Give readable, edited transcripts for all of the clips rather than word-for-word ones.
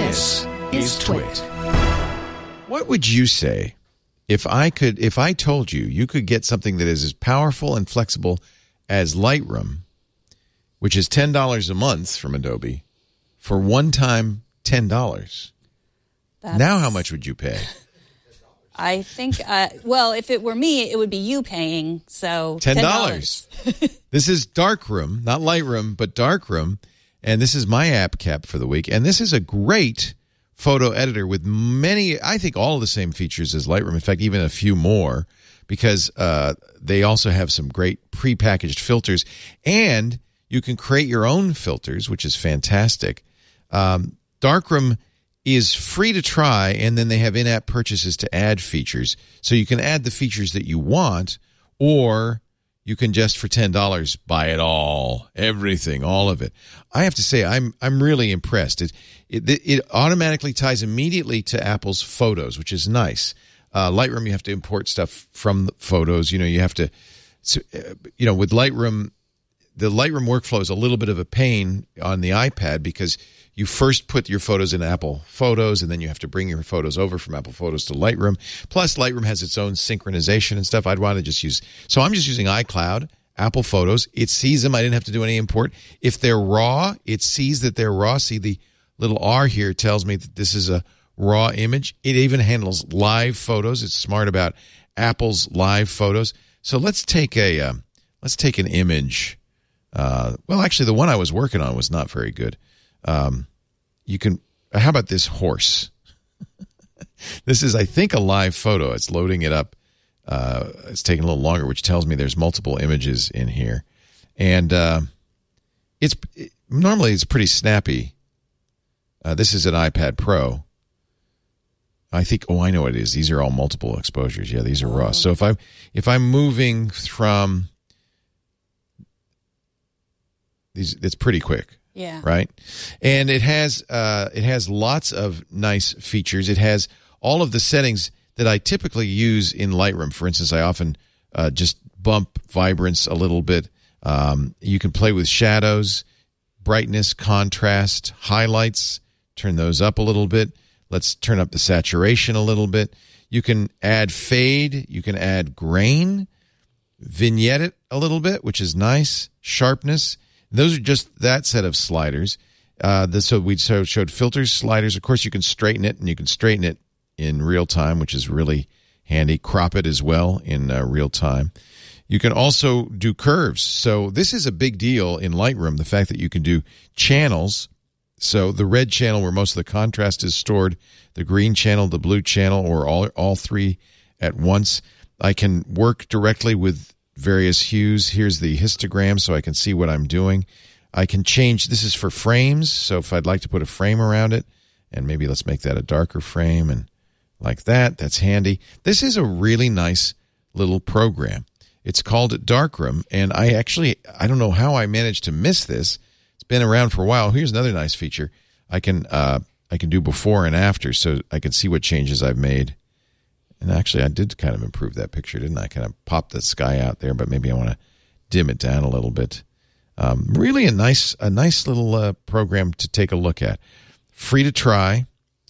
This is Twit. What would you say if I told you you could get something that is as powerful and flexible as Lightroom, which is $10 a month from Adobe, for one time $10? Now how much would you pay? I think, well, if it were me, it would be you paying, so $10. This is Darkroom, not Lightroom, but Darkroom, and this is my app cap for the week. And this is a great photo editor with many, I think all of the same features as Lightroom. In fact, even a few more, because they also have some great prepackaged filters. And you can create your own filters, which is fantastic. Darkroom is free to try, and then they have in-app purchases to add features. So you can add the features that you want, or you can just for $10 buy it all, everything, all of it. I have to say, I'm really impressed. It automatically ties immediately to Apple's Photos, which is nice. Lightroom, you have to import stuff from the Photos. You have to, with Lightroom, the Lightroom workflow is a little bit of a pain on the iPad because you first put your photos in Apple Photos, and then you have to bring your photos over from Apple Photos to Lightroom. Plus, Lightroom has its own synchronization and stuff. I'd want to just use... So I'm just using iCloud, Apple Photos. It sees them. I didn't have to do any import. If they're raw, it sees that they're raw. See, the little R here tells me that this is a raw image. It even handles live photos. It's smart about Apple's live photos. So let's take an image. Well, actually, the one I was working on was not very good. How about this horse? This is, I think, a live photo. It's loading it up. It's taking a little longer, which tells me there's multiple images in here. And normally it's pretty snappy. This is an iPad Pro. I think, I know what it is. These are all multiple exposures. Yeah, these are raw. So if I'm moving from these, it's pretty quick. Yeah. Right. And it has lots of nice features. It has all of the settings that I typically use in Lightroom. For instance, I often just bump vibrance a little bit. You can play with shadows, brightness, contrast, highlights, turn those up a little bit. Let's turn up the saturation a little bit. You can add fade. You can add grain, vignette it a little bit, which is nice, sharpness. Those are just that set of sliders. So we showed filters, sliders. Of course, you can straighten it, and you can straighten it in real time, which is really handy. Crop it as well in real time. You can also do curves. So this is a big deal in Lightroom, the fact that you can do channels. So the red channel where most of the contrast is stored, the green channel, the blue channel, or all three at once. I can work directly with various hues. Here's the histogram so I can see what I'm doing. I can change. This is for frames. So if I'd like to put a frame around it, and maybe let's make that a darker frame and like that, that's handy. This is a really nice little program. It's called Darkroom, and I don't know how I managed to miss this. It's been around for a while. Here's another nice feature. I can do before and after, so I can see what changes I've made. And actually, I did kind of improve that picture, didn't I? Kind of pop the sky out there, but maybe I want to dim it down a little bit. Really a nice little program to take a look at. Free to try,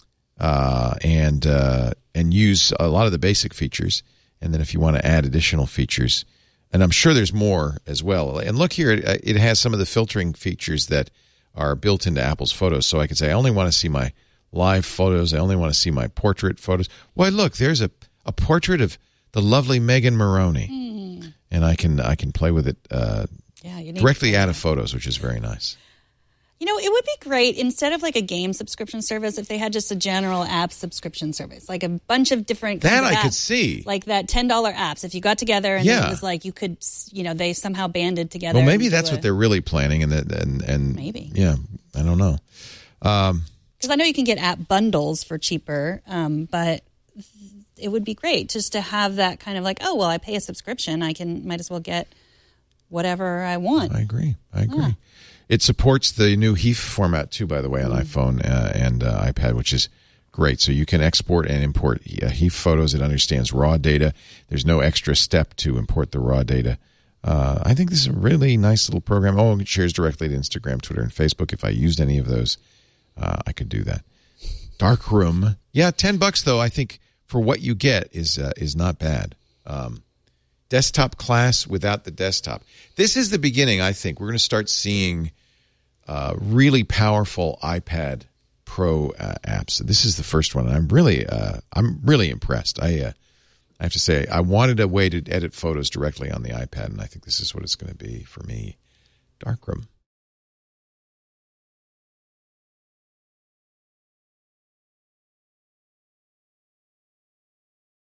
and use a lot of the basic features. And then if you want to add additional features, and I'm sure there's more as well. And look here, it has some of the filtering features that are built into Apple's Photos. So I can say, I only want to see my live photos. I only want to see my portrait photos. Why, look, there's a portrait of the lovely Megan Maroney, and I can play with it directly out of Photos, which is very nice. It would be great instead of like a game subscription service if they had just a general app subscription service, like a bunch of different kinds of apps, could see, like that $10 apps. If you got together and it was like you could, they somehow banded together. Well, maybe that's what they're really planning, and maybe, I don't know. Because I know you can get app bundles for cheaper, but it would be great just to have that kind of like, oh, well, I pay a subscription. Might as well get whatever I want. I agree. Yeah. It supports the new HEIF format, too, by the way, on iPhone and iPad, which is great. So you can export and import HEIF photos. It understands raw data. There's no extra step to import the raw data. I think this is a really nice little program. Oh, it shares directly to Instagram, Twitter, and Facebook. If I used any of those, I could do that. Darkroom. Yeah, $10 though. I think for what you get is not bad. Desktop class without the desktop. This is the beginning. I think we're going to start seeing really powerful iPad Pro apps. This is the first one. I'm really impressed. I have to say, I wanted a way to edit photos directly on the iPad, and I think this is what it's going to be for me. Darkroom.